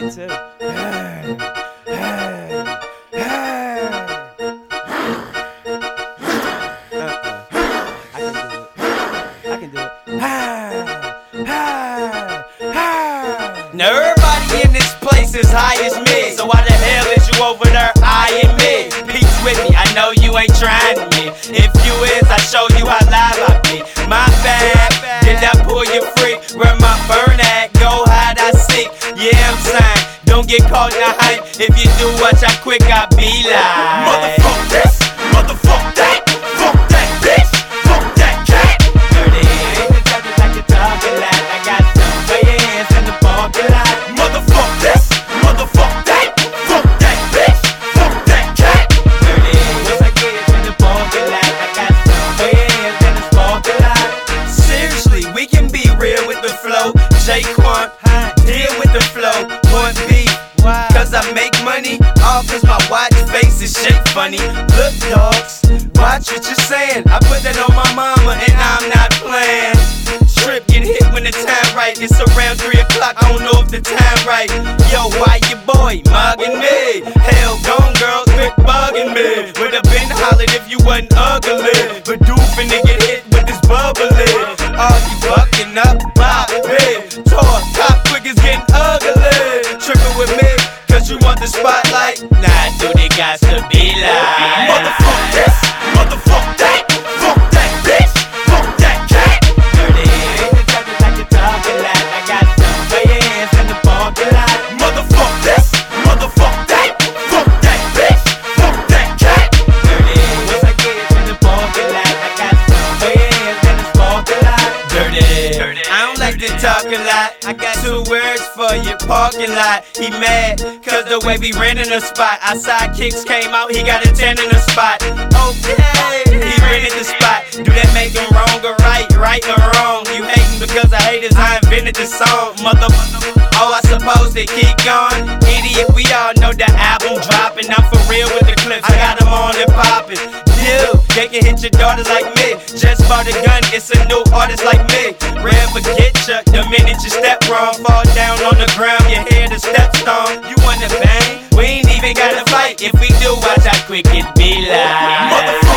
too. Hey, hey, hey. I can do it. Now everybody in this place is high as me, so why the hell is you over there eyeing me? Peace with me, I know you ain't trying me. If you is, I show you how live I be. My bad, did I pull you free? Where my burn at? Go hide, I seek. Yeah, I'm saying, don't get caught in the hype. If you do, watch how quick I be like. Motherfuck this, motherfuck that, fuck that bitch, fuck that cat. Dirty, talking like you talking like I got some for your hands in the parking lot. Motherfuck this, motherfuck that, fuck that bitch, fuck that cat. Dirty, once I get in the parking lot, I got some for your hands in the parking lot. Seriously, we can be real with the flow. J-Quan, deal with the flow. One beat, cause I make money. All cause my watch face is shaped funny. Look, dogs, watch what you're saying. I put that on my mama and I'm not playing. Trip get hit when the time right. It's around 3 o'clock, I don't know if the time right. Yo, why your boy mugging me? Hell gone, girl, quit bugging me. Would've been hollered if you wasn't ugly. But dude finna get hit with this bubbly. All you bucking up, Bob, big. Tour, top quick is getting ugly. Trickle with me, cause you want the spotlight. Nah, dude, it got to be like. Motherfuck this, motherfuck that, fuck that bitch, fuck that cat. Dirty, talking like you talking like I got some for your hands in the parking lot. Motherfuck this, motherfuck that, fuck that bitch, fuck that cat. Dirty, once I get in the parking lot, I got some for your hands in the parking lot. Dirty, I don't like to talk a lot. I got 2 words for you, parking lot. He mad, cause the way we renting a spot. Our sidekicks came out, he got a 10 in the spot. Okay, he rented the spot. Do that make him wrong or right, right or wrong? You hating because I haters, I invented the song. Oh, I suppose they keep going. Idiot, we all know the album dropping. I'm for real with the clips, I got them on and popping. Dude, they can hit your daughters like me. Just bought a gun, it's a new artist like me. Real forget ya, the minute you step wrong. Fall down on the ground, you hear the steps stone. You wanna bang? We ain't even gotta fight. If we do, watch how quick it be like. Motherfuck